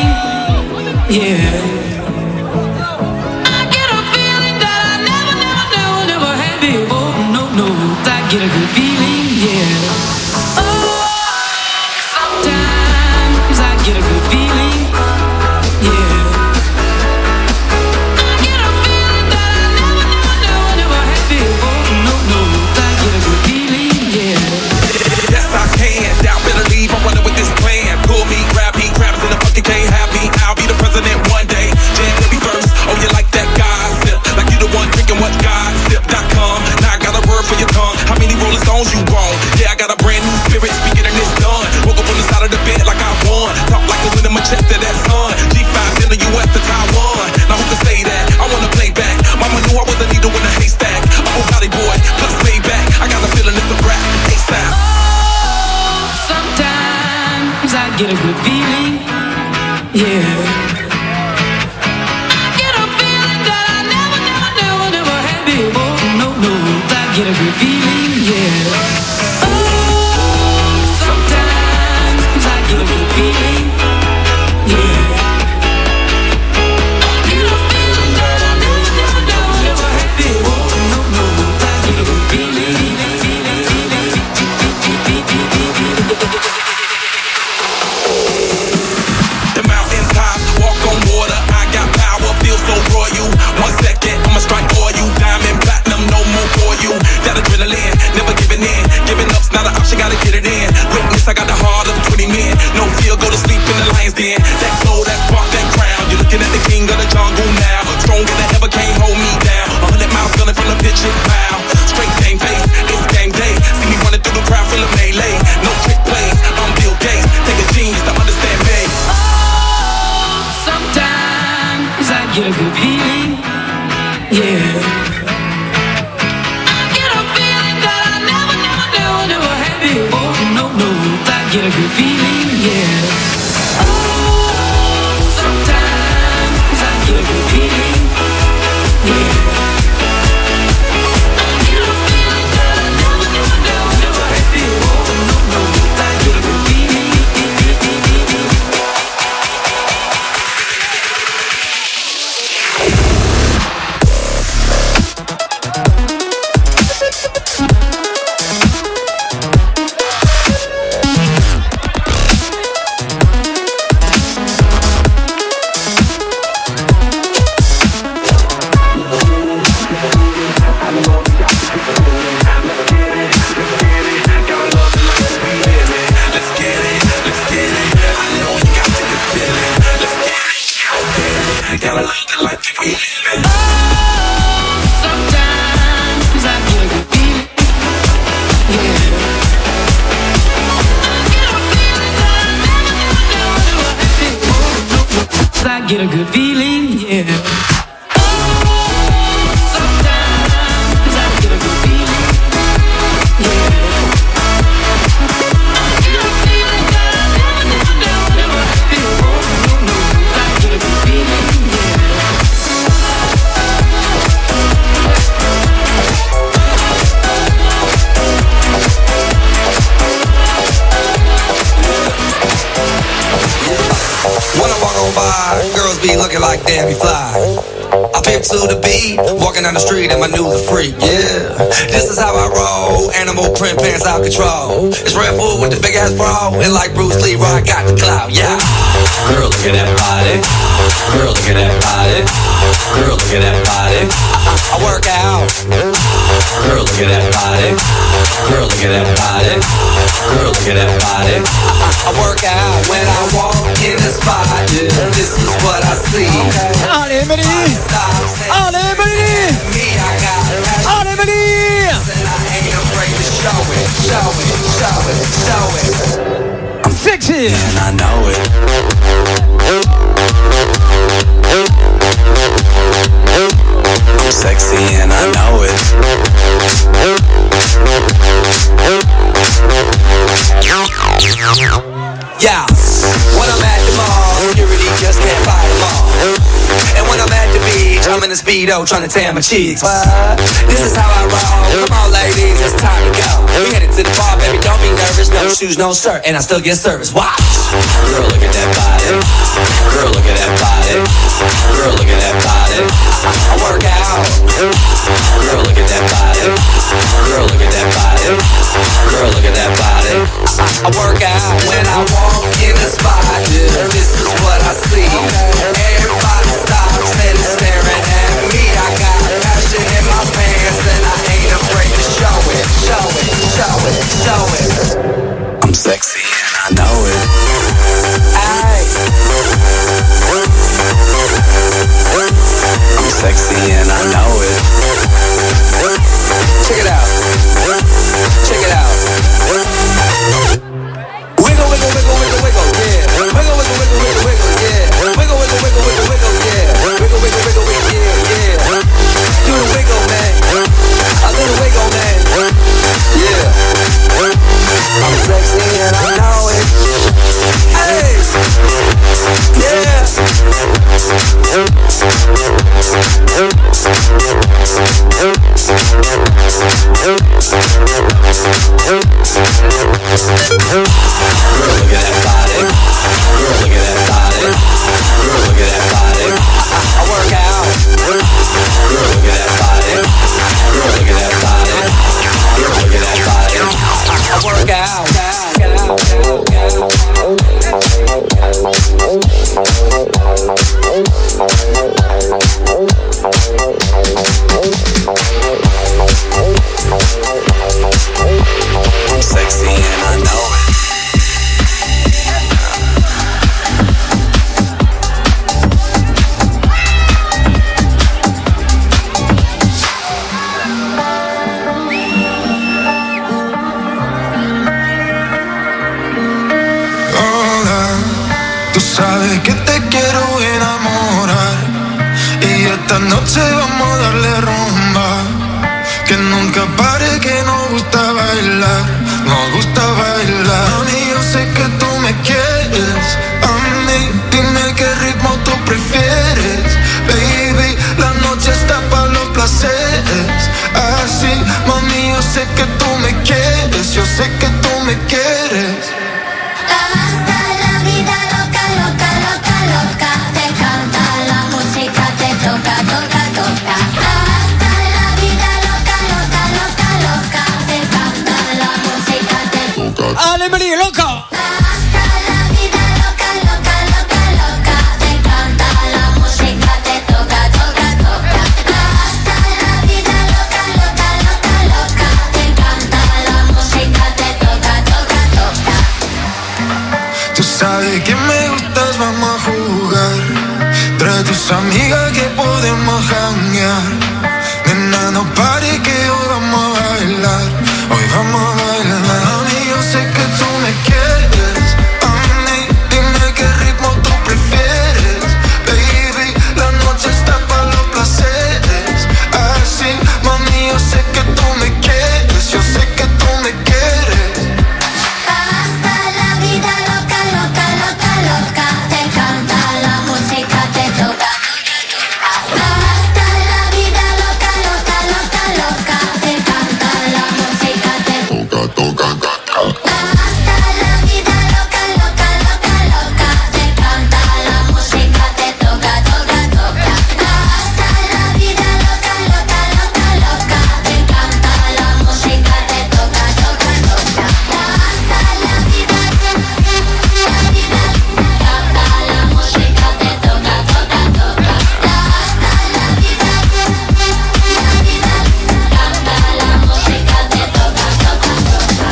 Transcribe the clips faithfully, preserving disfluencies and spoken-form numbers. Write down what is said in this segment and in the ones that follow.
feeling, yeah. I get a feeling that I never, never, never, never had before. No, no, I get a good feeling, yeah. Oh, sometimes I get a good feeling, yeah. I get a feeling that I never, never, never, never had before. No, no, I get a good feeling, yeah. Yes, I can. Doubt, better leave. I'm running with this plan. Pull me, grab me, grabs in the bucket, can't have me. I'll be the president one day. Jan will be first. Oh, you like that gossip? Like you the one drinking what gossip dot com. Now I got a word for your tongue. How many Rolling Stones you want? Yeah, I got a brand new spirit. Speaking and it's done. Woke up on the side of the bed like I won. Talk like a win in my chest to that sun. G five in the U S to Taiwan. Now who can say that? I wanna play back. Mama knew I was a needle in a haystack. I'm a body boy, plus way back. I got a feeling it's a rap. ASAP. Oh, sometimes I get a good feeling, yeah. I get a feeling that I never, never, never, never had before. No, no, I get a good feeling, yeah. Oh, sometimes I get a good feeling, yeah. I get a feeling that I never, never, never, never had before. No, no, I get a good feeling. The mountain top, walk on water. I got power, feel so royal. One second, I'ma strike for you. Diamond, platinum, no more for you. That adrenaline, never giving in. Giving up's not an option, gotta get it in. Witness, I got the heart of twenty men. No fear, go to sleep in the lion's den. That glow, that spark, that crown. You're looking at the king of the jungle now. Stronger than ever, can't hold me down. A hundred miles gunning from the pitch's pound. Straight game face, it's game day. See me running through the crowd, feel a melee. No trick plays, I'm Bill Gates. Take a genius to understand me. Sometimes I get a good feeling, yeah. I get a feeling that I never, never, never, never had before. No, no, I get a good feeling, yeah. Oh, sometimes I get a good feeling, yeah. I get a feeling that I never, never, never, never had before. No, no, I get a good feeling. Get a good feeling, yeah. Oh, sometimes I get a good feeling, yeah. I get a feeling that I never, never, never, never had before. No, no, I get a good feeling, When I walk on by, girls be looking like Debbie Fly. I pimp to the beat, walking down the street and my new the freak, yeah. This is how I roll, animal print pants out control. It's Red Bull with the big ass bra, and like Bruce Lee, I got the clout, yeah. Girl, look at that body. Girl, look at that body. Girl, look at that body. I, I work out. Girl, look at that body. Girl, look at that body. Girl, look at that body. I, I work out when I walk in the spot. Yeah, this is what I see. Allez, Emily! Allez, Emily! Allez, Emily! I'm sexy! And I know it. I'm sexy and I know it. Yeah, when I'm at the mall, security just can't fight them all. And when I'm at the beach, I I'm in a speedo trying to tan my cheeks. What? This is how I roll. Come on, ladies, it's time to go. We headed to the bar, baby, don't be nervous. No shoes, no shirt, and I still get service. Watch. Girl, look at that body. Girl, look at that body. Girl, look at that body. I work out. Girl, look at that body. Girl, look at that body. Girl, look at that body. I work out when I walk in the spot. Yeah, this is what I see. Everybody stops and is staring at me. I got passion in my pants and I ain't afraid to show it, show it, show it, show it. I'm sexy and I know it. Ay. I'm sexy and I know it. Check it out. Check it out. Wiggle, wiggle, wiggle, wiggle, wiggle, yeah. Wiggle, wiggle, wiggle, wiggle, wiggle, yeah. Wiggle, wiggle, wiggle, wiggle, wiggle, yeah. Wiggle, wiggle, wiggle, wiggle, yeah, yeah. Do the wiggle, man. I do the wiggle, man. Yeah. I'm sexy and I know it. Hey. Yeah. Girl, look at that body. Girl, look at that body. Girl, look at that body. I, I work out. Girl, look at that body. Girl, look at that body. Girl, look at that body. I, I work out. I'm sexy and I know it. Sabes que te quiero enamorar y esta noche vamos a darle rumba. Que nunca pare, que nos gusta bailar, nos gusta bailar. Mami, yo sé que tú me quieres, a mí dime qué ritmo tú prefieres. Baby, la noche está para los placeres. Así, mami, yo sé que tú me quieres, yo sé que tú me quieres. ¡Ale, Meli, loca! Tú sabes que me gustas, vamos a jugar. Trae tus amigas que podemos janguear. Nena, no pare que hoy vamos a bailar. Hoy vamos a bailar. Mami, yo sé que tú me quieres. A mí, dime qué ritmo tú prefieres. Baby, la noche está para los placeres. Así, mami, yo sé que tú me quieres. Yo sé que tú me quieres. Hasta la vida loca, loca, loca, loca. Te encanta la música, te toca. Hasta la vida loca, loca, loca, loca. Te encanta la música, te toca, toca, toca. Hasta la vida loca, loca, loca, loca. Te encanta la música, te toca, toca, toca. Hasta la vida loca, loca, loca, loca. Te encanta la música, te toca, toca, toca. Hasta la vida, la vida, canta la música, te toca, toca, toca. Hasta la vida, la vida, canta la música, te toca, toca, toca.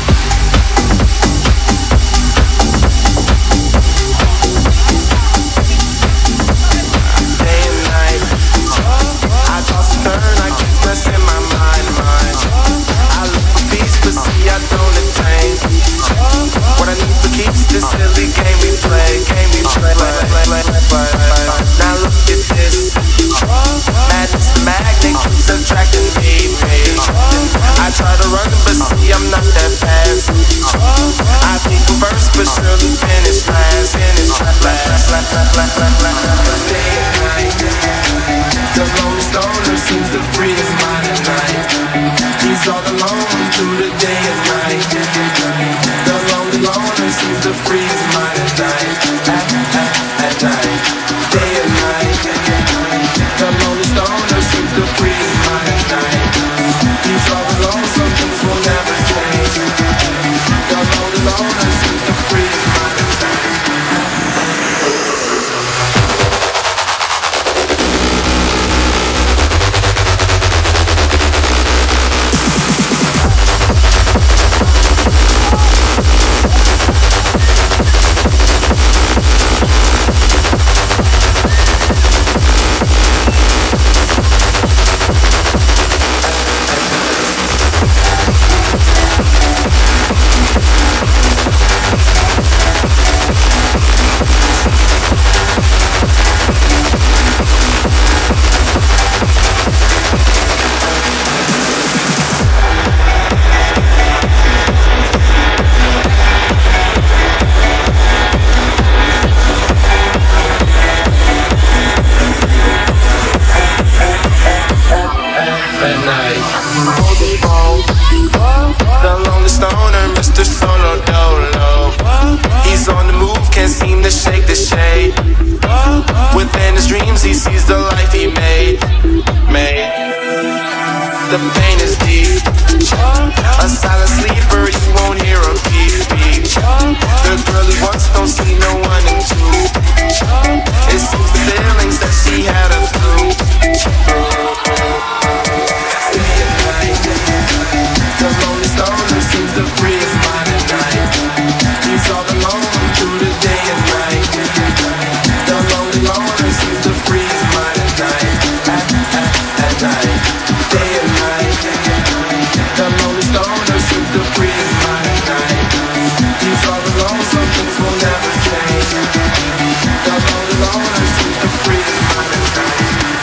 Day and night, I toss and turn, I keep stressing my mind, mind. I look for peace, but see I don't attain. What I need for keeps this silly game we play, game we play. Now look at this, madness the magnet keeps attracting me, me. I try to run, but see I'm not that fast. I think first, but surely finish last, finish last, last, last, last, last, last. Day and night, the the pain is deep. A silent sleeper, you won't hear a beep beep. The girl he wants don't see no one in two. It seems the feelings that she had her through. Day and night, the lonely stoner seems to free his mind at night. He's all alone through the day and night. The lonely loner seems to free his mind at night. At, at, at night, day and night. The lonely stoner seems to free his mind at night. He's all alone, some things will never change. The lonely loner seems to free his mind at night.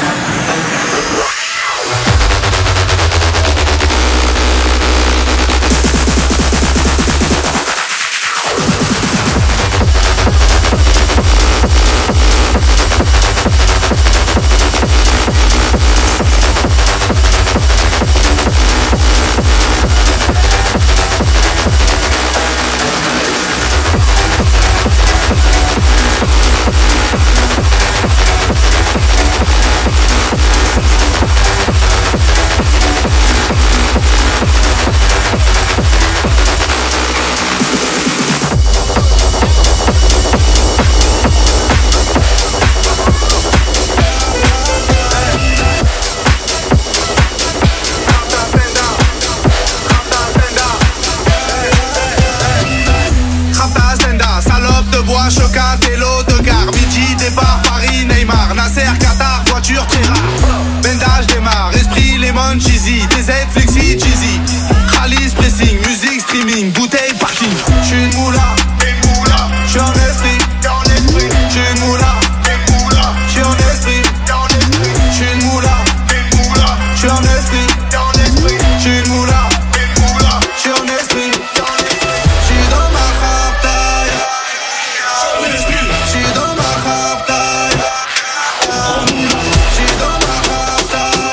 Cheesy, des aides flexi, cheesy. Khalis, pressing, musique, streaming, bouteille, parking. J'suis une moula, j'suis en esprit, j'suis une moula, j'suis en esprit, j'suis une moula, j'suis en esprit, j'suis une moula, j'suis en esprit. J'suis dans ma raptaille, j'suis dans ma raptaille, j'suis dans ma raptaille.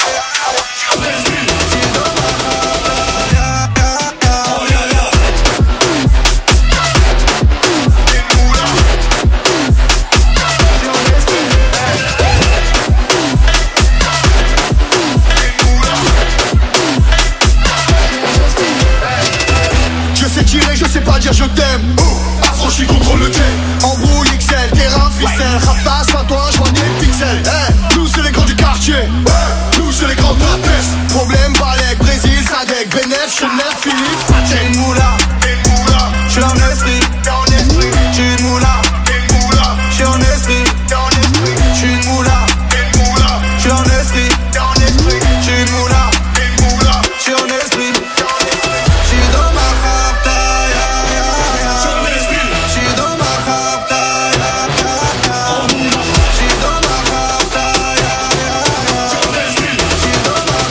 Je sais pas dire je t'aime, affranchi contre le game. Embrouille X L, terrain ficelle. Rapace, pas toi, je vois des pixels. Hey, nous c'est les grands du quartier, hey, nous c'est les grands de la peste. Problème, Balek, Brésil, Sadek, Benef, Chenef, Philippe. J'ai une moula, j'suis en esprit, j'suis une moula, j'suis en esprit, j'suis une moula, j'suis en esprit, j'suis une moula, j'suis en esprit. J'suis dans ma raptaille, j'suis dans ma raptaille, j'suis dans ma raptaille, j'suis dans ma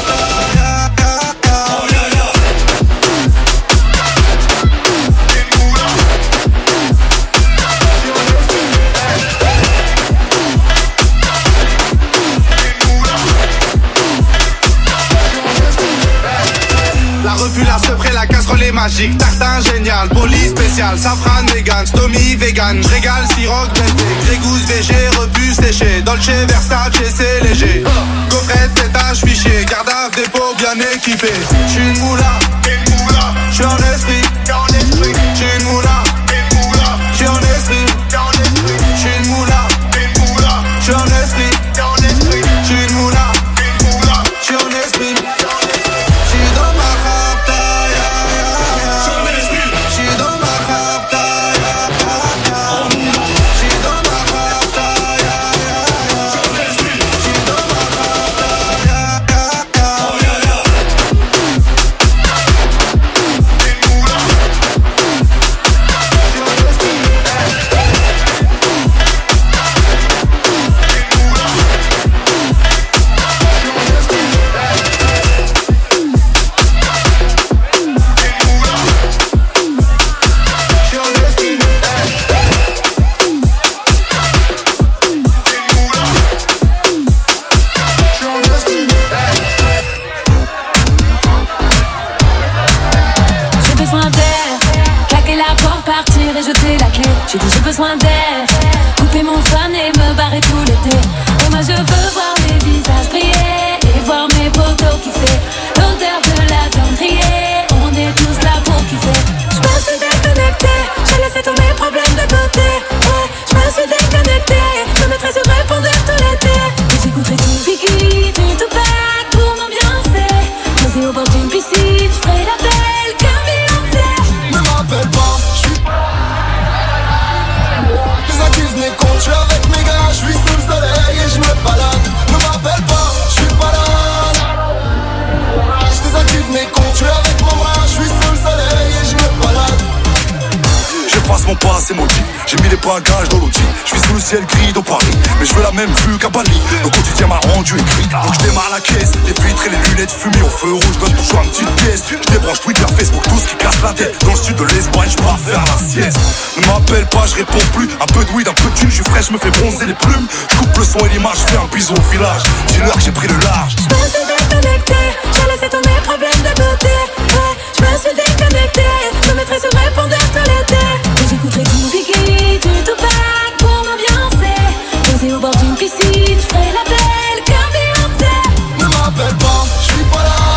La revue, la sepré, la casserole est magique. Tartin génial, poli spécial, safran vegan, stomy vegan. J'régale, siroc, belvé, grégousse, végé, repu, séché. Dolce, Versace, c'est léger. Gaufrette, pétage, fichier, garde à dépôt bien équipé. J'suis une moula, j'suis en esprit. J'suis une moula, j'suis en esprit. J'suis une moula, j'suis en esprit. J'suis une moula, j'suis en esprit. J'suis dans ma raptaille, j'suis dans ma raptaille, j'suis dans ma raptaille, j'suis dans ma J'ai dit j'ai besoin d'air, couper mon fun et me barrer tout l'été. Et moi je veux voir mes visages briller et voir mes potos qui c'est l'odeur de la viande grillée. On est tous là pour kiffer. Je me suis déconnecté, j'ai laissé tous mes problèmes de côté. Ouais, je me suis déconnecté, je mettrai sur répondeur tout l'été. Et j'écouterai du Biggie, du Tupac pour m'ambiancer. Posé au bord d'une piscine, je ferai la belle comme Beyoncé. Ne m'appelle pas, je suis les accuses mes comptes, je suis avec mes gars, je suis sous le soleil et je me balade. Ne m'appelle pas, je suis pas là. Je désactive mes comptes, je suis avec mon bras, je suis sous le soleil et je me balade. J'efface mon passé maudit, j'ai mis les bagages dans l'outil. Je vis sous le ciel gris de Paris, mais je veux la même vue qu'à Bali. Le quotidien m'a rendu écrit, donc je démarre la caisse. Les vitres et les lunettes fumées au feu rouge donnent toujours une petite pièce. Je débranche Twitter, Facebook, tout ce qui casse la tête. Dans le sud de l'Espagne, je pars faire la sieste. Ne m'appelle pas, je réponds plus. Un peu de weed, un peu de thune, je suis frais, je me fais bronzer les plumes. Je coupe le son et l'image, je fais un bisou au village. Dis-leur que j'ai pris le large. Je me suis déconnecté, j'ai laissé tous mes problèmes de côté. Ouais, je me suis déconnecté, je me mettrai sur répondeur tout l'été. Et j'écouterai du Biggie, du Tupac pour m'ambiancer. Posé au bord d'une piscine, je ferai la belle comme Beyoncé. Ne m'appelle pas, je suis pas là.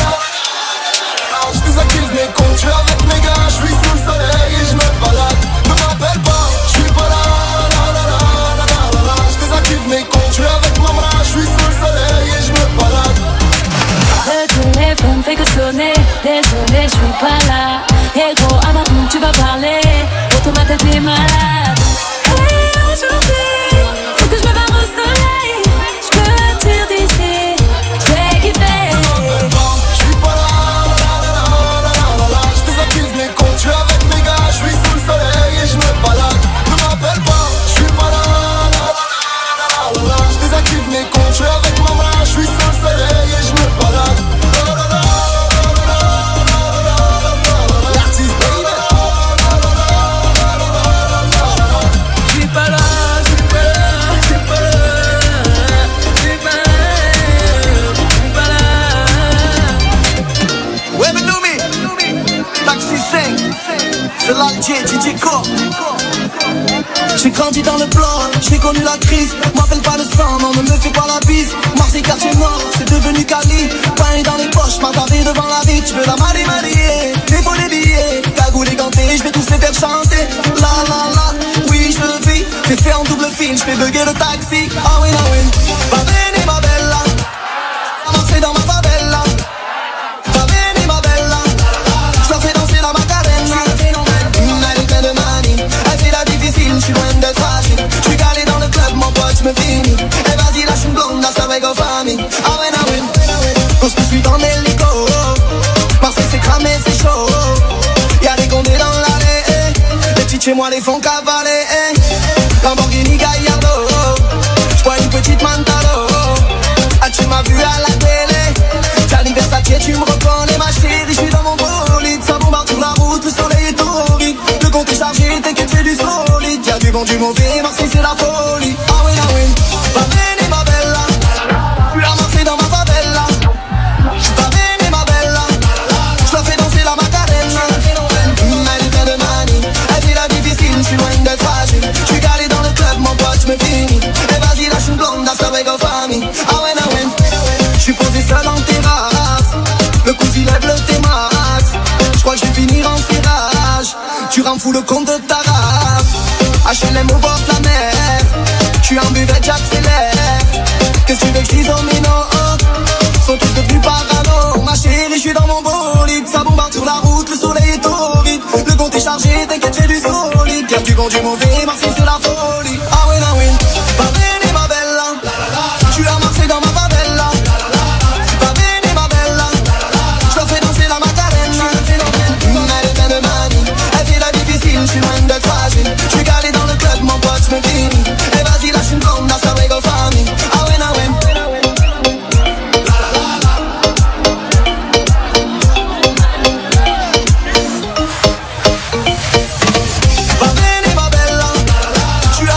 Je désactive mes comptes, je suis avec mes gars, je suis sous le soleil et je me balade. Ne m'appelle pas, je suis pas là. Je désactive mes comptes, je suis avec mon bras, je suis sous le soleil et je me balade. Le téléphone fait que sonner, désolé, je suis pas là. Et gros, ah maintenant tu vas parler, autour ma tête est malade. Et aujourd'hui, faut que je me barre au soleil. Je peux partir d'ici, je vais kiffer. Ne m'appelle pas, je suis pas là. Je désactive mes comptes, je suis avec mes gars, je suis sous le soleil et je me balade. Ne m'appelle pas, je suis pas là. Je désactive mes comptes, je suis avec mon bras, je suis sous le soleil et je me balade. C'est l'Alger, D J Co. J'ai grandi dans le plan, j'ai connu la crise. M'appelle pas le sang, non, ne me fais pas la bise. Marseille, quartier nord, c'est devenu Cali. Pain dans les poches, m'a gavé devant la vie. Tu veux la marier, marier, il faut des billets. Cagoule et ganté, je vais tous les faire chanter. La la la, oui, je vis. J'ai fait en double film, je fais bugger le taxi. Ah oui, ah oui, va venir ma bella. Marseille dans ma favela. Va venir ma bella. Je leur fais danser la macarena. Je suis loin d'être fragile. Je suis calé dans le club, mon pote, je me finis. Et vas-y, lâche une blonde, dans sa wego famille. Ah ouais, ah ouais. Quand je suis dans l'hélico, Marseille c'est cramé, c'est chaud. Y'a des condés dans l'allée. Les petites chez moi les font cavaler. Lamborghini Gallardo. J'bois une petite Mantalo. Ah, tu m'as vu à la télé. T'as l'Versace, tu me reconnais, ma chérie. J'suis dans mon bolide, ça bombarde sur la route, le soleil est torride. Le compte est chargé, t'inquiète, c'est du solide. Y'a du bon, du mauvais, Marseille c'est la folie. Ah oui, ah oui, va venir ma bella. À Marseille dans ma favela. Va venir ma bella. J'la fais danser la macarena. Elle est pleine de manie, elle vit la difficile, j'suis loin d'être fragile. J'suis calé dans le club, mon pote, j'me finis. Et vas-y, lâche une blonde, dans sa wego famille. Ah ouais, ah ouais, j'suis posé seul en terrasse. Le coup il lève le T-Max. J'crois que j'vais finir en virage. Tu rends fou le compte de ta race. H L M au bord de la mer. J'suis en buvette, j'accélère. Qu'est-ce que tu veux que j'dise aux minots? Sont tous devenus parano. Ma chérie, j'suis dans mon bolide. Ça bombarde sur la route, le soleil est torride. Le compte est chargé, t'inquiète, c'est du solide. Y'a du bon, du mauvais, Marseille c'est la folie. Ah oui, ah oui, va venir ma bella. J'suis à Marseille dans ma favela. Va venir ma bella. J'la fais danser la macarena. Elle est pleine de manie, elle fait la difficile, j'suis loin d'être fragile. J'suis calé dans le club, mon pote, j'me finis. Et vas-y, lâche une blonde, dans sa wego famille. Ah ouais, ah ouais. Va venir ma bella. J'suis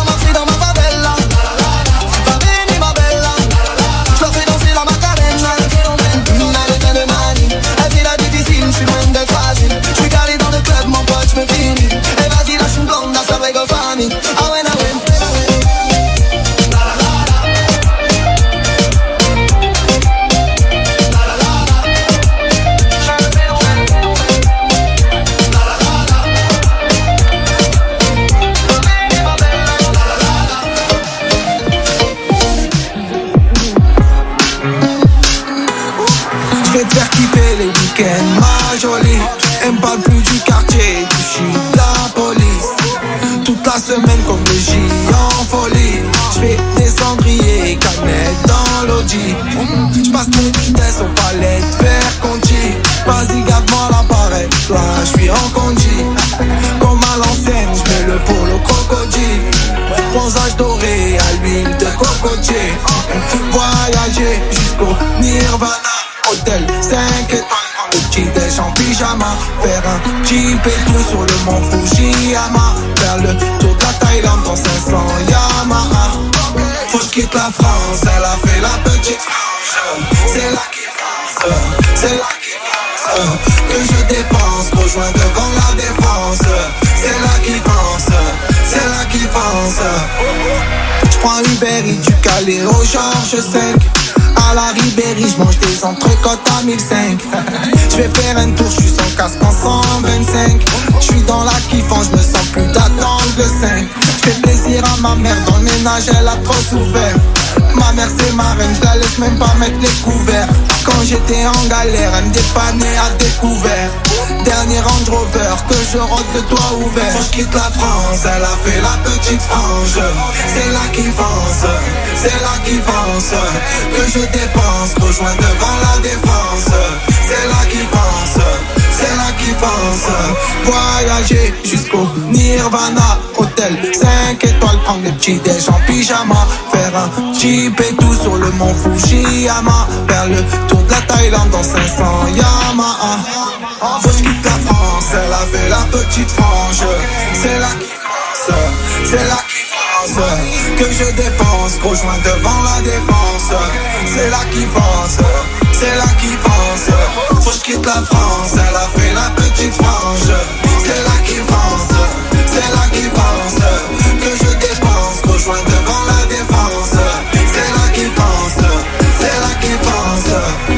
week-ends, ma jolie. Elle me parle plus du quartier, du shit, de la police. Toute la semaine comme le J en folie. J'fais des cendriers, canettes dans l'audi. J'passe les vitesses aux palettes, vers Conti. Vas-y garde-moi l'appareil, là j'suis en condi. Comme à l'ancienne, j'mets le polo crocodile. Bronzage doré à l'huile de cocotier. Voyager jusqu'au Nirvana. Hôtel cinq étoiles, prendre le petit déj en pyjama. Faire un jeep et tout sur le mont Fujiyama. Faire le tour de la Thaïlande dans cinq cents Yamaha. Faut que je quitte la France, elle a fait la petite frange. C'est là qui France, c'est là qui France. Que je dépense, rejoins devant la défense. C'est là qui France, c'est là qui France. J'prends Uber Eats du Calais au Georges cinq. À la Ribéry, j'mange des entrecôtes à mille cinq. J'vais faire un tour, j'suis sans casque en cent vingt-cinq. J'suis dans la kiffance, j'me sens plus d'attendre le cinq. J'fais plaisir à ma mère, dans le ménage elle a trop souffert. Ma mère c'est ma reine, j'la laisse même pas mettre les couverts. Quand j'étais en galère, elle me dépannait à découvert. Dernier Range Rover, que je rentre le toit ouvert. Faut que j'quitte la France, elle a fait la petite frange. C'est là qui fonce, c'est là qui fonce. Que je dépense, rejoins devant la défense. C'est là qui pense, c'est là qui pense. Voyager jusqu'au Nirvana. Hôtel cinq étoiles, prendre des petits déj en pyjama. Faire un jeep et tout sur le mont Fujiyama. Faire le tour de la Thaïlande dans cinq cents Yamaha. Faut que je quitte la France, elle a fait la petite frange. C'est là qui pense, c'est là qui pense. Que je dépense, rejoins devant la défense. C'est là qui pense, c'est là qui pense. Faut que je quitte la France, elle a fait la petite frange. C'est là qui pense, c'est là qui pense. Que je dépense, rejoins devant la défense. C'est là qui pense, c'est là qui pense.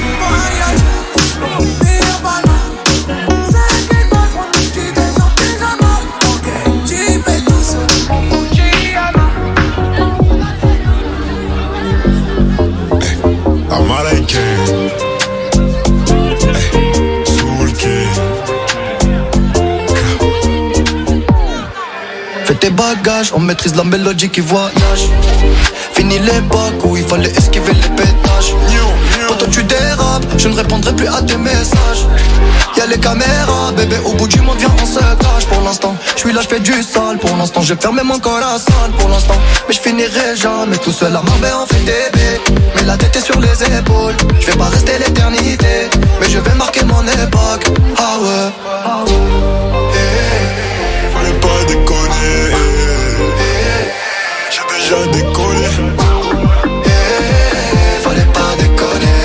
Fais tes bagages, on maîtrise la mélodie qui voyage. Fini l'époque où il fallait esquiver les pétages. Quand tu dérapes, je ne répondrai plus à tes messages. Y'a les caméras, bébé, au bout du monde, viens on se cache. Pour l'instant, je suis là, je fais du sale. Pour l'instant, j'ai fermé mon corps à salle. Pour l'instant, mais je finirai jamais tout seul à m'emmener en fait des bébés. Mais la tête est sur les épaules, je vais pas rester l'éternité. Mais je vais marquer mon époque, ah ouais, ah ouais. Hey, fallait pas déconner, hey, j'ai déjà décollé. Hey, fallait pas déconner,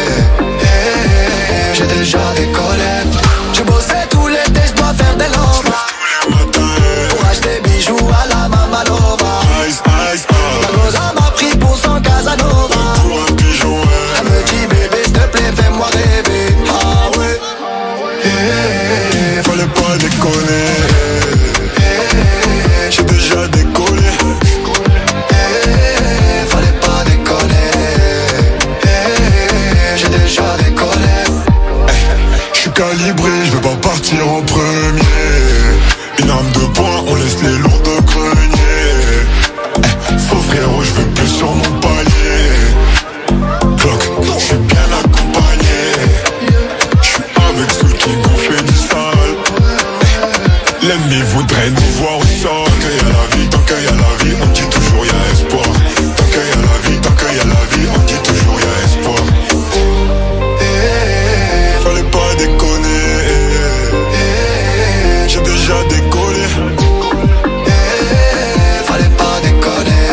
hey, j'ai déjà décollé. J'ai bossé tout l'été, je dois faire des lobes. Pour acheter bijoux à la Mamalova. Ice, ice, La goza m'a pris pour son Casanova. Pour un pigeon, ouais. Elle me dit bébé s'il te plaît fais-moi rêver. Ah ouais, hey, fallait pas déconner, hey, j'ai déjà décollé. Hey, fallait pas déconner, hey, j'ai déjà décollé. Je suis calibré, je veux pas partir en premier. Une arme de poing, on laisse les lourds de grenier. Eh, faux frérot, je veux plus sur mon palier. Clock, je suis bien accompagné. Je suis avec ceux qui nous fait du sale. Eh, l'ennemi voudrait nous voir au sol. Tant qu'il y a la vie, tant qu'il y a la vie, on dit toujours y a espoir. Tant qu'il y a la vie, tant qu'il y a la vie, on dit toujours y a espoir. Eh, fallait pas déconner, eh, j'ai déjà décollé. Hey, fallait pas déconner,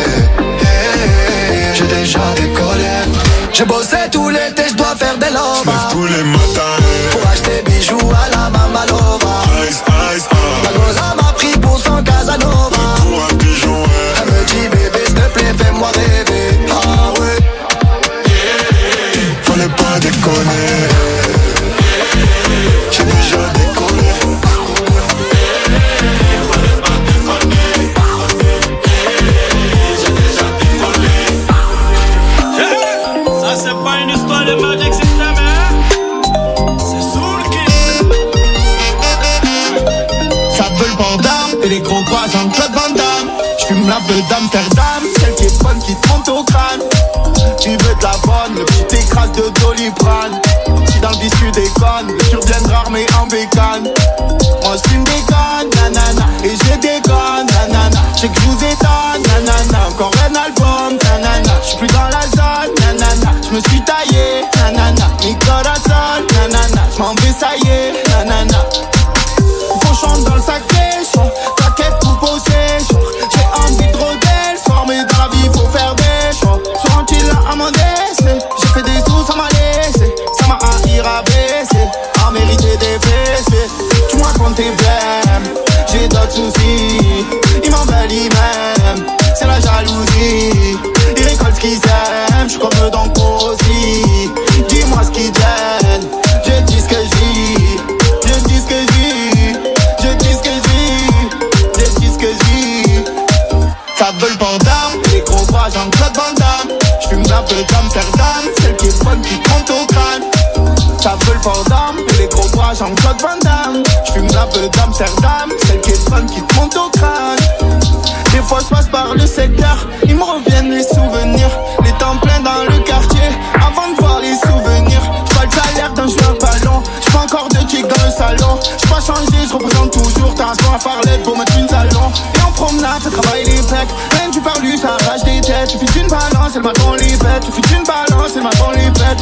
hey, j'ai déjà décollé. J'ai bossé tout l'été, je dois faire des lobes. J'lève tous les matins, eh, pour acheter bijoux à la Mamalova. Ice, ice, ah. La goza m'a pris pour son Casanova. Pour un pigeon, ouais. Elle me dit bébé s'il te plaît fais-moi rêver. Ah ouais, Fallait pas déconner, j'ai déjà décollé. Ça c'est pas une histoire de Magic System, hein. peu d'Amsterdam, celle qui est bonne qui te monte au crâne. Tu veux de la bonne, le petit écrase de Doliprane. Si dans le bis tu déconnes, tu reviendras armé en bécane. Moi je fume des cannes, nanana, et je déconne, nanana. J'ai que je vous étonne, nanana, encore un album, nanana. J'suis plus dans la zone, nanana, j'me suis taillé, nanana. Mi corazon, nanana, j'm'en vais ça y est, nanana. Cochon dans le sac méchant, t'inquiète pour possession. J'ai envie de rôder le soir, mais dans la vie faut faire des choix. Sont-ils là à m'en laisser? J'ai fait des sous, ça m'a laissé. Ça m'a haï rabaissé, à mériter des fessées. Tu me racontes tes blèmes, j'ai d'autres soucis. Ils m'embellissent même, c'est la jalousie. Ils récoltent ce qu'ils aiment, j'suis comme eux donc aussi. Dis-moi ce qu'ils gêne, je dis ce que je dis. Je dis ce que je dis, je dis ce que je dis. Je dis ce que je dis. Ça veut le port d'armes, les gros bras j'en Claude Van Damme. J'fume un peu d'Amsterdam, celle qui est bonne qui te monte au crâne. Ça veut le port d'armes, les gros bras j'en Claude Van Damme. J'fume un peu d'Amsterdam, celle qui est bonne qui te monte au crâne. Des fois je passe par le secteur, ils me reviennent les souvenirs. Les temps pleins dans le quartier, avant de voir les souvenirs. J'pas le salaire d'un joueur ballon, j'pas encore de kick dans le salon. J'pas changé, j'représente toujours. T'as un soin à farlette pour mettre une salon. Et en promenade, ça travaille les pecs. Rien du parlu, ça arrache des têtes. Suffit d'une balance, elle m'attend les bêtes. Suffit d'une balance, elle m'attend les bêtes.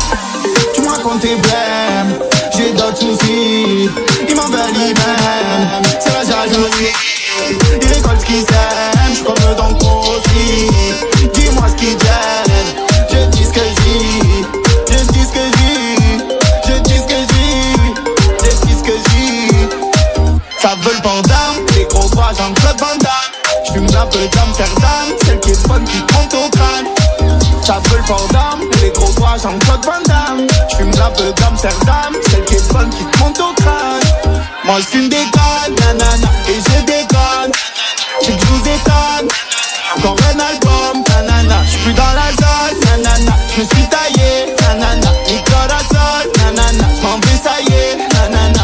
Tu me racontes tes blèmes, j'ai d'autres soucis. Ils m'embellissent même, c'est la jalousie. Ils récoltent ce qu'ils aiment, j'suis comme eux donc aussi. Dis-moi ce qu'ils gênent, je dis ce que je dis. Je dis ce que je dis, je dis ce que je dis. Je dis ce que je dis. Ça veut le port d'armes, les gros bras j'en Claude Van Damme. J'fume un peu d'Amsterdam, celle qui est bonne qui te monte au crâne. Ça veut le port d'armes, les gros bras j'en Claude Van Damme. J'fume un peu d'Amsterdam, celle qui est bonne qui te monte au crâne. Moi j'fume des cannes, nanana, et je déconne. J'ai que je vous étonne, encore un album, nanana. J'suis plus dans la zone, nanana. J'me suis taillé, nanana. Mi corazon, nanana. J'm'en vais ça y est, nanana.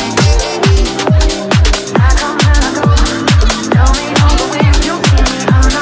Tell me all the ways you keep me.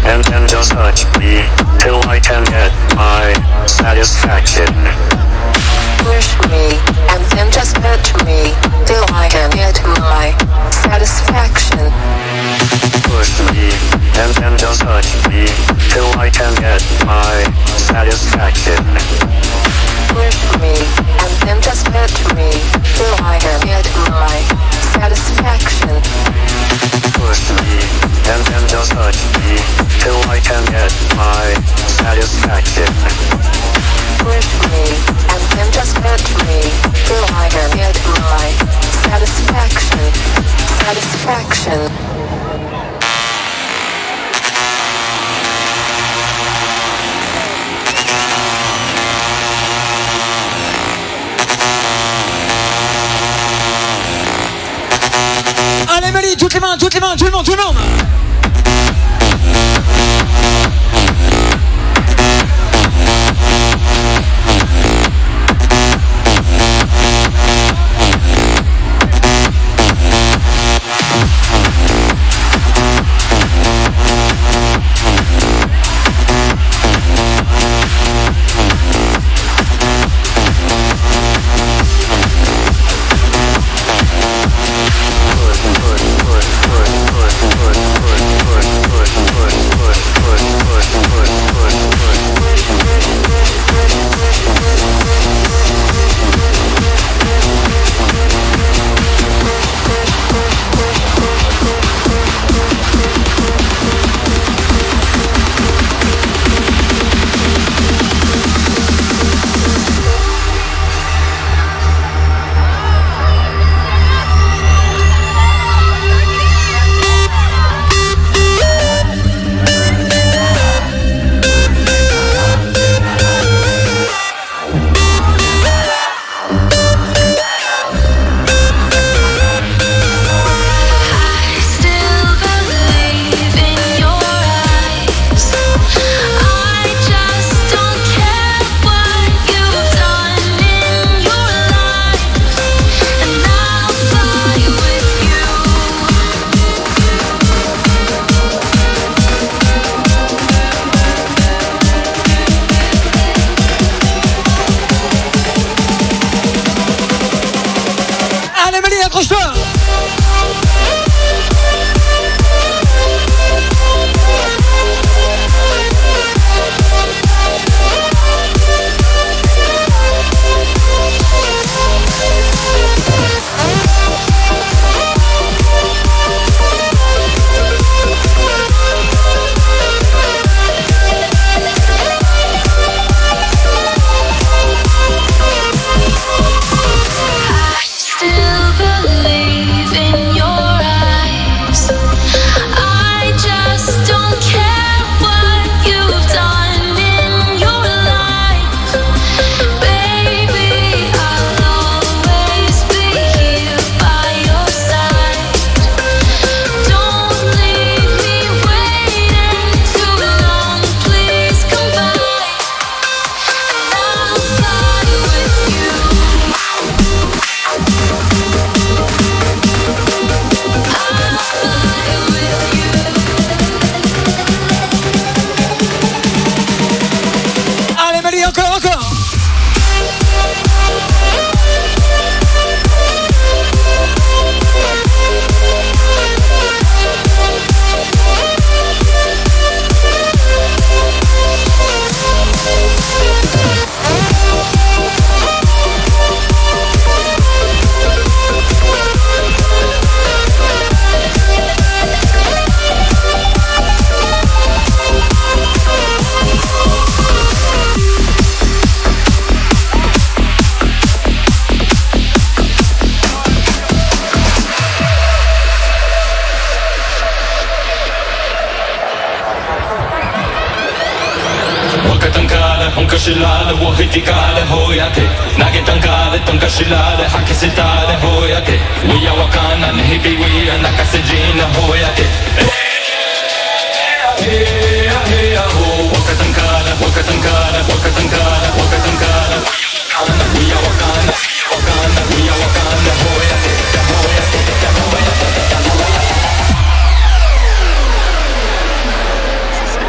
and then just touch me till I can get my satisfaction. Push me and then just touch me till I can get my satisfaction. Push me and then just touch me till I can get my satisfaction. Push me and then just touch me till I can get my satisfaction. Push me and then just touch me till I can get my satisfaction. Push me and then just touch me till I can get my satisfaction. Satisfaction. Allez Mali, toutes les mains, toutes les mains, tout le monde, tout le monde.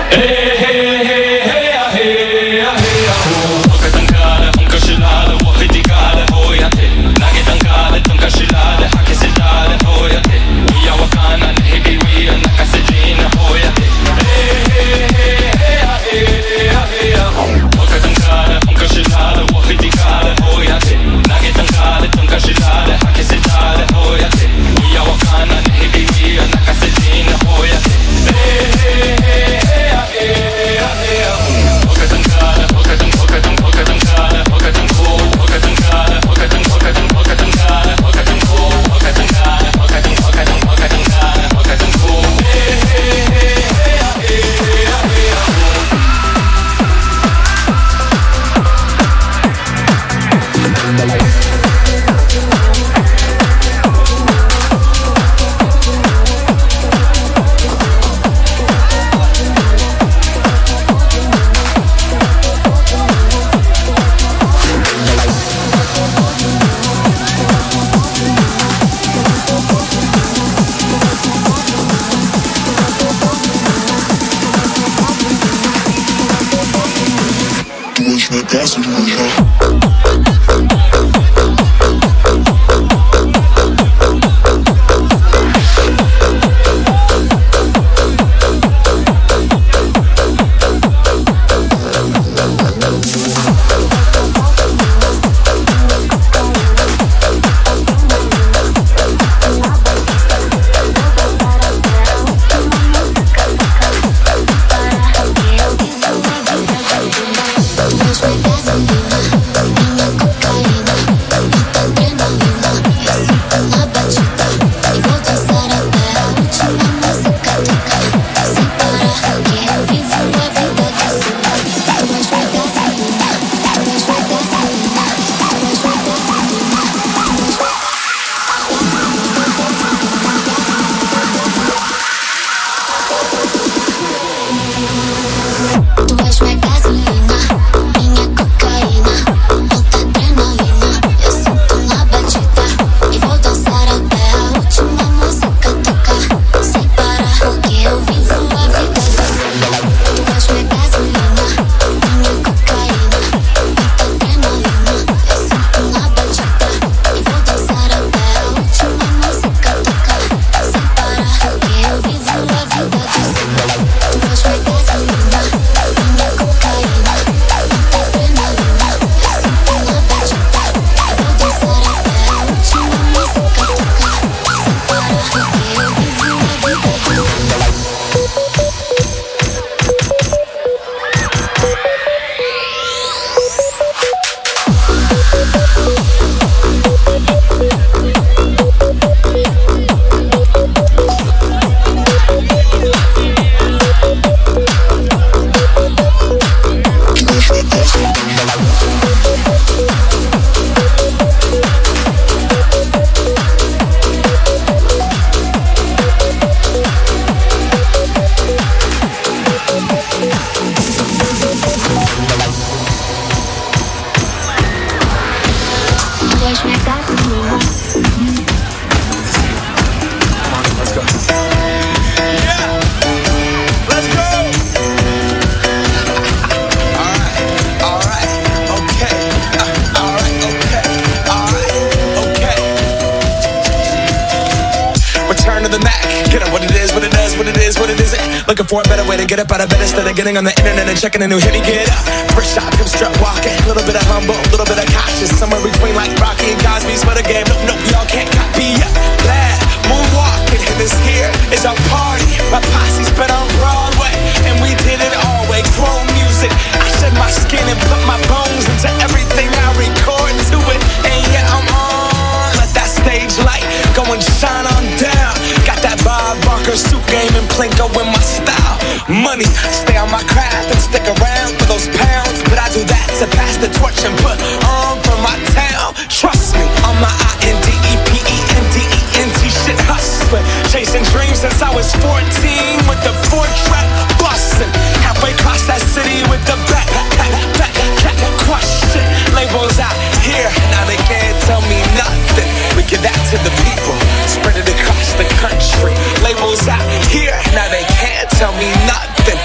Looking for a better way to get up out of bed instead of getting on the internet and checking a new hit. Me get up, first shot, hip strut walking, a little bit of humble, a little bit of cautious, somewhere between like Rocky and Cosby's for the game. Nope, nope, y'all can't copy ya. Glad moonwalking, and this here is our party. My posse's been on Broadway, and we did it all way. Chrome music, I shed my skin and put my bones into everything I record to it. And yeah, I'm on. Let that stage light go and shine on down. Got that Bob Barker suit game and Plinko in my style. Money, stay on my craft and stick around for those pounds. But I do that to pass the torch and put on for my town. Trust me, on my I N D E P E N D E N T shit hustling. Chasing dreams since I was fourteen with the four track bustin'. Halfway across that city with the back, back, back, back, crush shit. Labels out here, now they can't tell me nothing. We give that to the people, spread it across the country. Labels out here, now they can't tell me nothing. We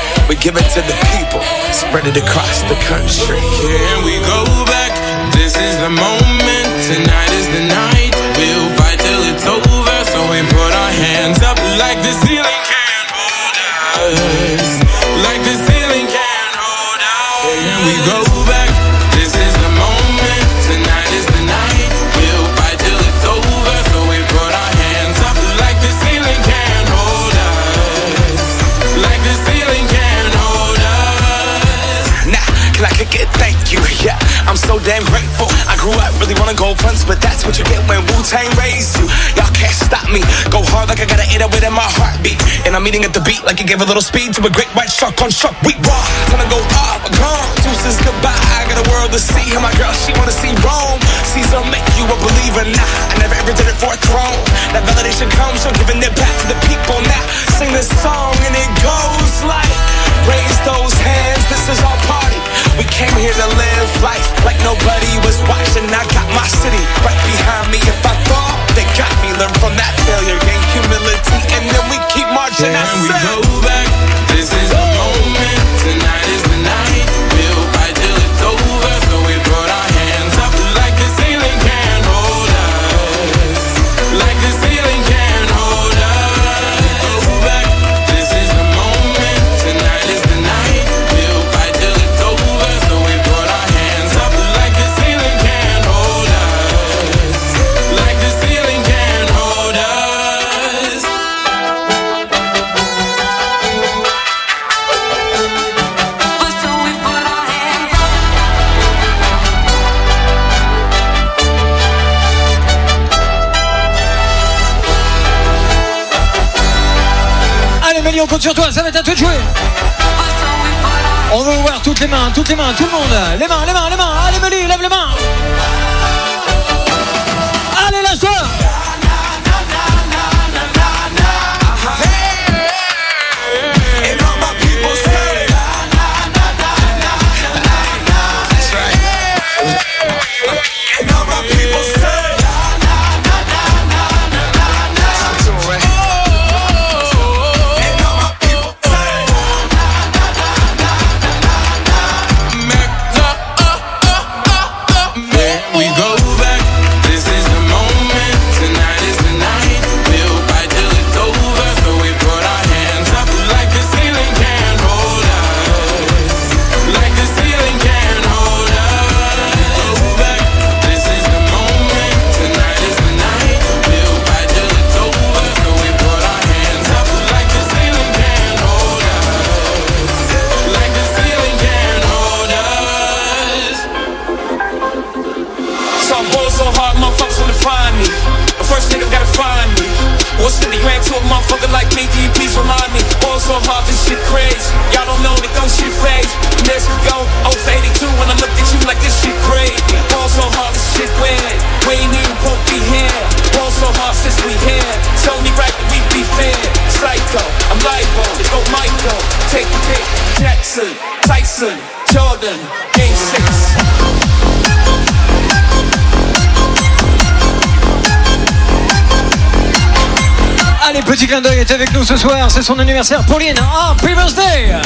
give it to the people, spread it across the country. Here we go back, this is the moment, tonight is the night. We'll fight till it's over, so we put our hands up like the ceiling can't hold us. Like the ceiling can't hold us. Here we go back, this is the moment, tonight is the night. We'll fight till it's over, so we put our hands up like the ceiling can't hold us. Like the ceiling can't hold us. Nah, can I kick it? Thank you, yeah. I'm so damn grateful. I grew up really wanna go fronts, but that's what you get when Wu-Tang raised you. Y'all can't stop me. Go hard like I got an eight oh eight in my heartbeat. And I'm eating at the beat like it gave a little speed to a great white shark on shark. We raw, time to go up, gone. Deuces goodbye. I got a world to see. And my girl, she wanna see Rome. Caesar make you a believer. Nah, I never ever did it for a throne. That validation comes from giving it back to the people. Now sing this song and it goes like, raise those hands. This is our party. We came here to live life like nobody was watching. I got my city right behind me. If I fall, they got me. Learn from that failure, gain humility, and then we keep marching. Can we go back? This is the moment. Tonight is the night. We'll fight till it's over. So we put our hands up like the ceiling can't hold us. Like the ceiling can't hold us. Go back. This is the moment. Tonight is the night. We'll fight till it's over. So we put our hands up like the ceiling can't hold us. Like the ceiling can't hold us. So we put our hands up. Allez Mélie, on compte sur toi, ça va être à toi de jouer. On veut voir toutes les mains, toutes les mains, tout le monde. Les mains, les mains, les mains. Allez Mélie, lève les mains. Allez, lâche-toi. And all my people say, that's right. And all my people say, listen to it, right? And all my people say, There we go back. This is the moment. Tonight is the night. We'll fight till it's over. So we put our hands up like the ceiling can't hold us. Like the ceiling can't hold us. Go back. This is the moment. Tonight is the night. We'll fight till it's over. So we put our hands up like the ceiling can't hold us. Like the ceiling can't hold us. So I'm ball so hard, motherfuckers wanna find me. The first nigga gotta find me. What city ran to a motherfucker like me? Can you please remind me? Ball so hard, this shit crazy. Y'all don't know that don't shit phase. Next we go, oh for eighty-two when I look at you like this shit crazy. Ball so hard, this shit weird. We ain't even supposed to be here. Ball so hard since we here. It's only right that we be fair. Psycho, I'm liable. Let's go Michael. Take the pick. Jackson, Tyson, Jordan, Game six. Allez, petit clin d'œil est avec nous ce soir. C'est son anniversaire. Pauline, happy birthday.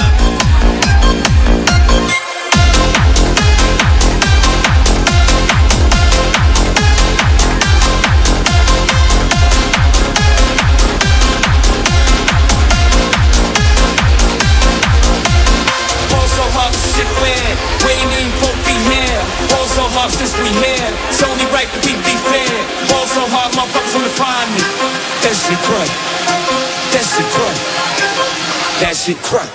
Ball so hard, this shit weird. We ain't even supposed to be here. Ball so hard since we here. It's only right that we be fair. Ball so hard, motherfuckers wanna find me. That shit crack. That shit crack. That shit crack.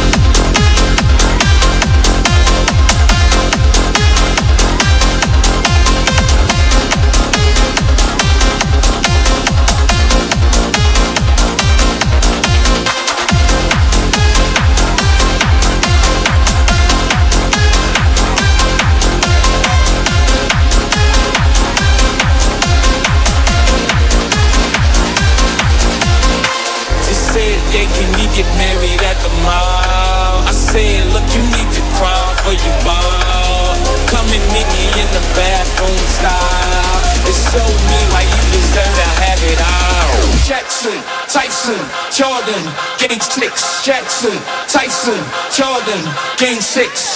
Yeah, can we get married at the mall? I said, look, you need to crawl for your ball. Come and meet me in the bathroom style. And show me why you deserve to have it all. Jackson, Tyson, Jordan, Game six. Jackson, Tyson, Jordan, Game six.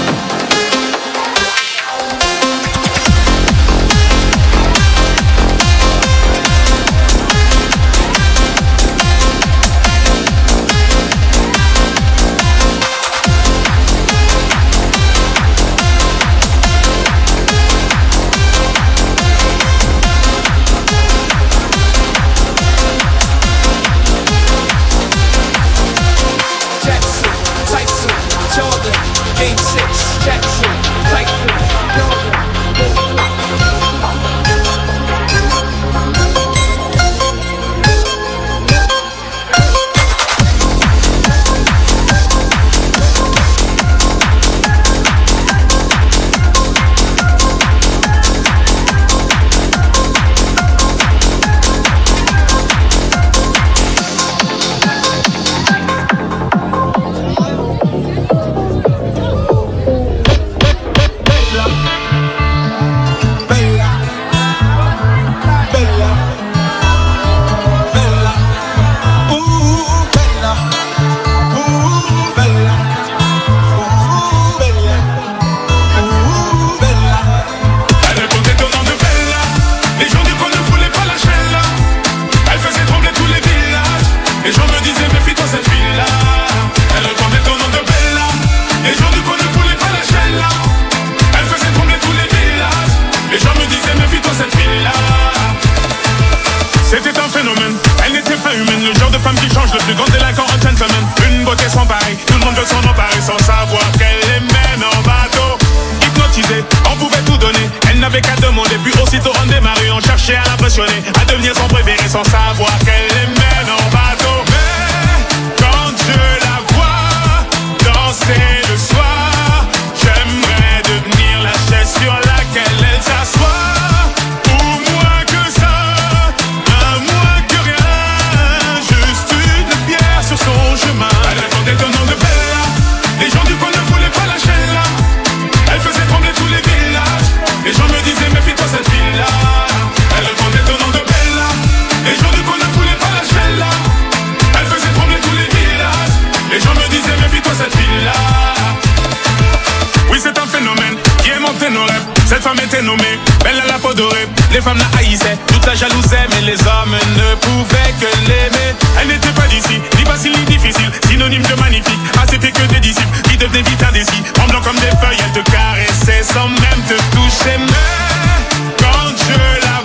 Les femmes la haïssaient, toute la jalousaient, mais les hommes ne pouvaient que l'aimer. Elle n'était pas d'ici, ni facile ni difficile, synonyme de magnifique, assez pire que des disciples qui devenaient vite indécis. En blanc comme des feuilles, elle te caressait sans même te toucher. Mais quand je la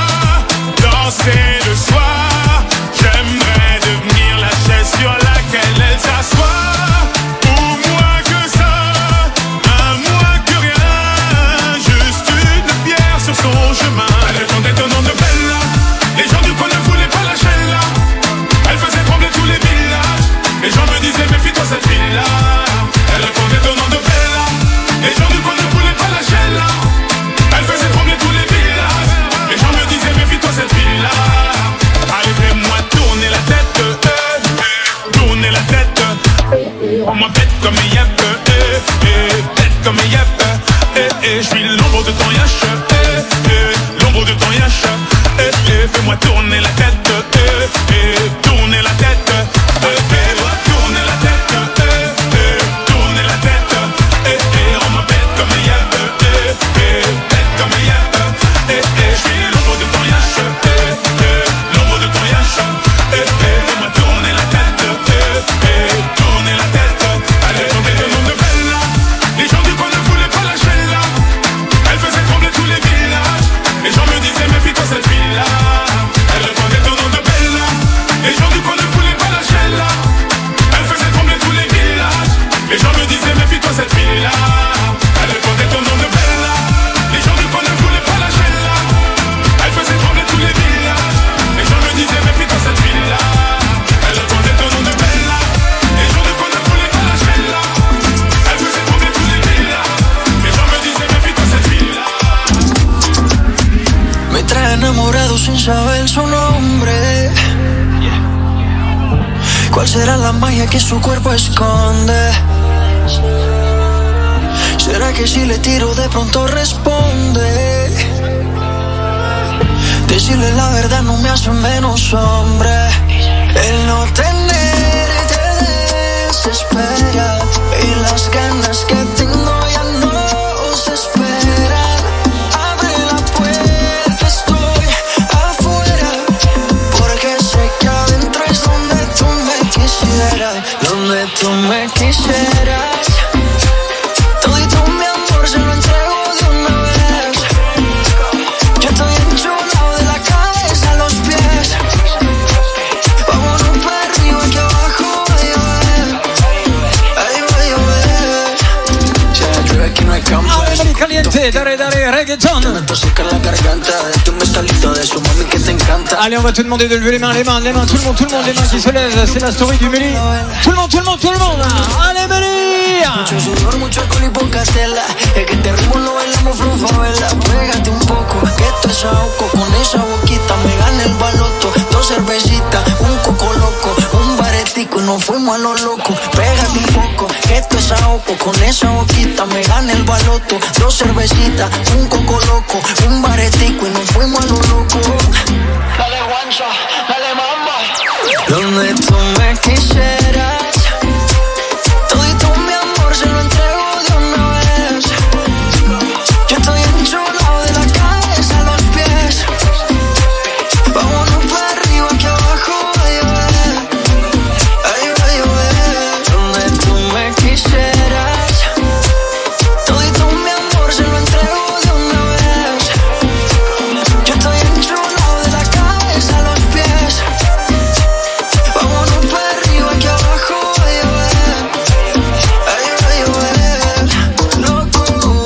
vois danser le soir, j'aimerais devenir la chaise sur laquelle elle s'assoit. Son chemin. Elle répondait au nom de Bella. Les gens du coin ne voulaient pas lâcher là. Elle faisait trembler tous les villages. Les gens me disaient méfie-toi cette fille-là. Elle répondait au nom de Bella. Les gens du coin ne voulaient pas lâcher là. Elle faisait trembler tous les villages. Les gens me disaient méfie-toi cette fille-là. Allez fais-moi tourner la tête, euh, tourner la tête. Rends-moi bête comme un yep, euh, euh, bête comme un yep. Eh, eh, je suis l'ombre de ton yache, eh, eh, l'ombre de ton yache, eh, eh, fais-moi tourner la tête, eh, eh, tourner la tête, eh, fais-moi tourner la tête, eh, eh, tourner la tête, eh, eh, rends-moi bête comme un yep, eh, eh, bête comme un yep, eh, eh, je suis l'ombre de ton yache, eh, eh, l'ombre de ton yache, eh, eh, fais-moi tourner la tête, eh, eh, tourner la tête, allez, tombez le nom de Bella, les gens du coin ne voulaient pas lâcher. Elle faisait trembler tous les villages. Les gens me disaient méfie-toi cette fille-là. Elle répondait au nom de Bella. Les gens du coin ne voulaient pas lâcher là. Elle faisait trembler tous les villages. Les gens me disaient méfie-toi cette fille-là. Elle répondait au nom de Bella. Les gens du coin ne voulaient pas lâcher là. Elle faisait trembler tous les villages. Les gens me disaient méfie-toi cette fille-là. Elle répondait au nom de Bella. Les gens du coin ne voulaient pas lâcher là. Elle faisait trembler tous les villages. Les gens me disaient méfie-toi cette fille-là. Me trae enamorado sin saber su nombre. ¿Cuál será la magia que su cuerpo esconde? ¿Será que si le tiro de pronto responde? decirle la verdad no me hace menos hombre. El no tenerte desespera y las ganas que tengo ya no se esperan. Abre la puerta, estoy afuera, porque sé que adentro es donde tú me quisieras, donde tú me quisieras. Todito mi amor se lo entrego de una vez. Yo estoy enchulado de la cabeza a los pies. Vámonos para arriba que abajo va a llover. Ahí va a llover. Si la llueve aquí no hay campo. Ahora caliente, dale, dale, reggaeton. Allez, on va te demander de lever les mains, les mains, les mains, tout le monde, tout le monde, les mains qui se lèvent. C'est la story du Méli. Tout le monde, tout le monde, tout le monde. Allez, Méli. Mucho sudor, mucho alcohol y poca tela. Es que este ritmo lo bailamos flufavela. Pégate un poco, que esto es saoco. Con esa boquita me gana el baloto. Dos cervecitas, un coco loco, un baretico y nos fuimos a lo loco. Pégate un poco, que esto es saoco. Con esa boquita me gana el baloto. Dos cervecitas, un coco loco, un baretico y nos fuimos a lo loco. Dale guancha, dale mamba. Donde tú me quisieras, todito mi amor se lo entrego de una vez. Yo estoy enchulado de la cabeza a los pies. Vámonos para arriba que abajo va a llover. Ahí va a llover. Donde tú me quisieras, todito mi amor se lo entrego de una vez. Yo estoy enchulado de la cabeza a los pies. Vámonos para arriba que abajo va a llover. Ahí va a llover. Loco.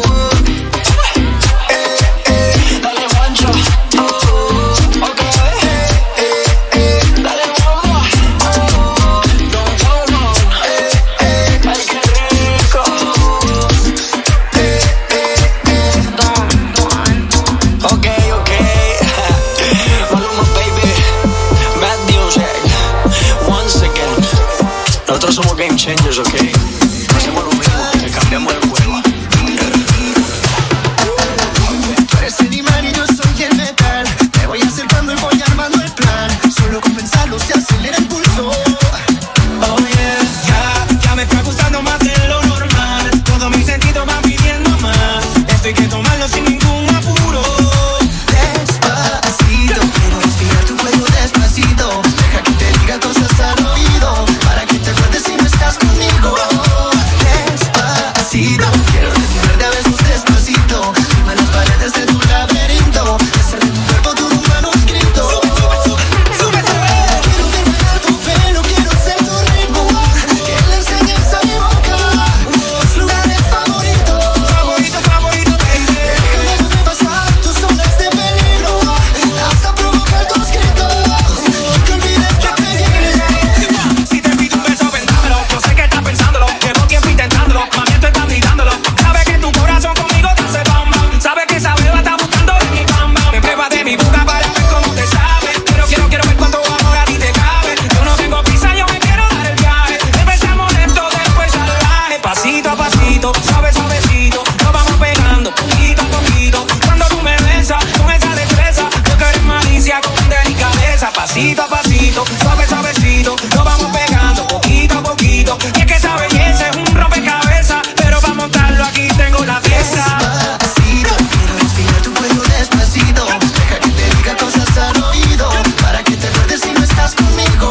Eh, eh, dale guancho. Oh, ok. Eh, eh, eh, dale guagua. Oh, don't go wrong. Eh, eh, ay qué rico. Eh, eh, eh, don't want. Ok, ok. Maluma baby, bad music. Once again. Nosotros somos game changers, ok. Hacemos lo mismo, que cambiamos el juego. Tú eres el imán y yo soy el metal. Me voy acercando y voy armando el plan. Solo con pensarlo se acelera el pulso. Oh yeah, ya, ya me está gustando más de lo normal. Todos mis sentidos van pidiendo más. Esto hay que tomarlo sin ningún apuro. Despacito, quiero respirar tu cuello despacito. Deja que te diga cosas al oído, para que te acuerdes si no estás conmigo. Despacito, quiero desnudarte a besos despacito. Firma las paredes de tu laberinto, hacer de tu cuerpo todo un manuscrito. Sube, sube, quiero desnudar tu pelo, quiero ser tu ritmo. Que le enseñes a mi boca tus lugares favoritos. Favorito, favorito, baby. Déjame sobrepasar tus zonas de peligro, hasta provocar tus gritos. Que olvides que te quiero. Si te pido un beso, pensándolo. Yo sé que estás pensándolo. Llevo tiempo intentándolo. Mami, estoy candidándolo. Sabes que tu corazón conmigo te hace bam bam. Sabes que esa beba está buscando de mi bam bam. Me prueba de mi boca para ver cómo te sabe. Pero quiero, quiero ver cuánto amor a ti te cabe. Yo no tengo prisa, yo me quiero dar el viaje. Empezamos lento, después salvaje. Pasito a pasito, suave, suavecito. Nos vamos pegando poquito a poquito. Cuando tú me besas con esa destreza, yo que eres malicia con delicadeza. Pasito a pasito, suave, suavecito. Nos vamos pegando poquito a poquito. Y es que esa belleza es un rompecabezas, pero para montarlo aquí tengo la pieza. Despacito, quiero respirar tu cuello despacito. Deja que te diga cosas al oído, para que te acuerdes si no estás conmigo.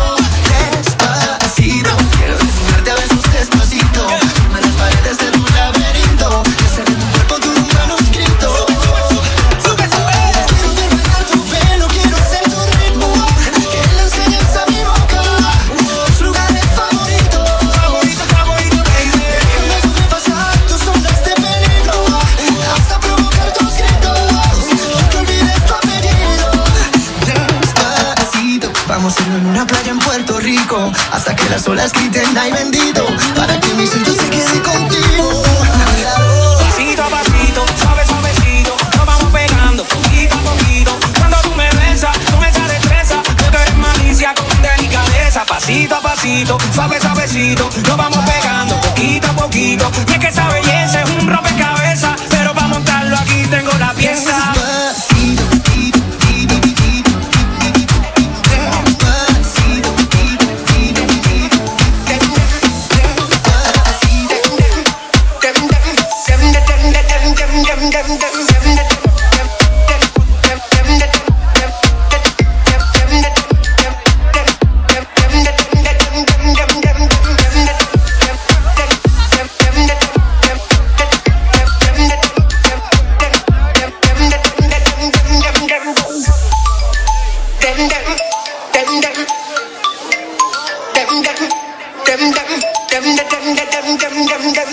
Despacito, quiero desnudarte a besos despacito. Firma las paredes de tu laberinto, hacer de tu cuerpo todo un manuscrito. Sube, sube, quiero desnudar tu pelo, quiero ser tu ritmo. Que le enseñes a mi boca tus lugares favoritos. Favorito, favorito, baby. Déjame sobrepasar tus zonas de peligro, hasta provocar tus gritos. Que olvides tu apellido. Despacito, vamos a irnos en una playa en Puerto Rico, hasta que las olas griten ay bendito.